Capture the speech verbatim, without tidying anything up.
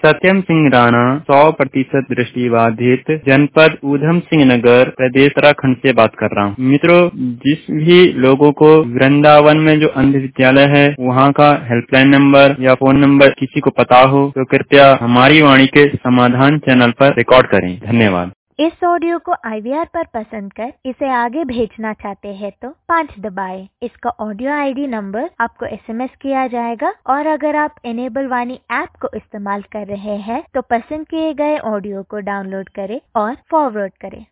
सत्यम सिंह राणा, सौ प्रतिशत दृष्टिबाधित, जनपद ऊधम सिंह नगर, प्रदेश उत्तराखंड से बात कर रहा हूँ। मित्रों, जिस भी लोगों को वृंदावन में जो अंध विद्यालय है वहाँ का हेल्पलाइन नंबर या फोन नंबर किसी को पता हो तो कृपया हमारी वाणी के समाधान चैनल पर रिकॉर्ड करें। धन्यवाद। इस ऑडियो को आई वी आर पर पसंद कर इसे आगे भेजना चाहते हैं तो पाँच दबाएं। इसका ऑडियो आई डी नंबर आपको एस एम एस किया जाएगा और अगर आप इनेबल वाणी ऐप को इस्तेमाल कर रहे हैं तो पसंद किए गए ऑडियो को डाउनलोड करें और फॉरवर्ड करें।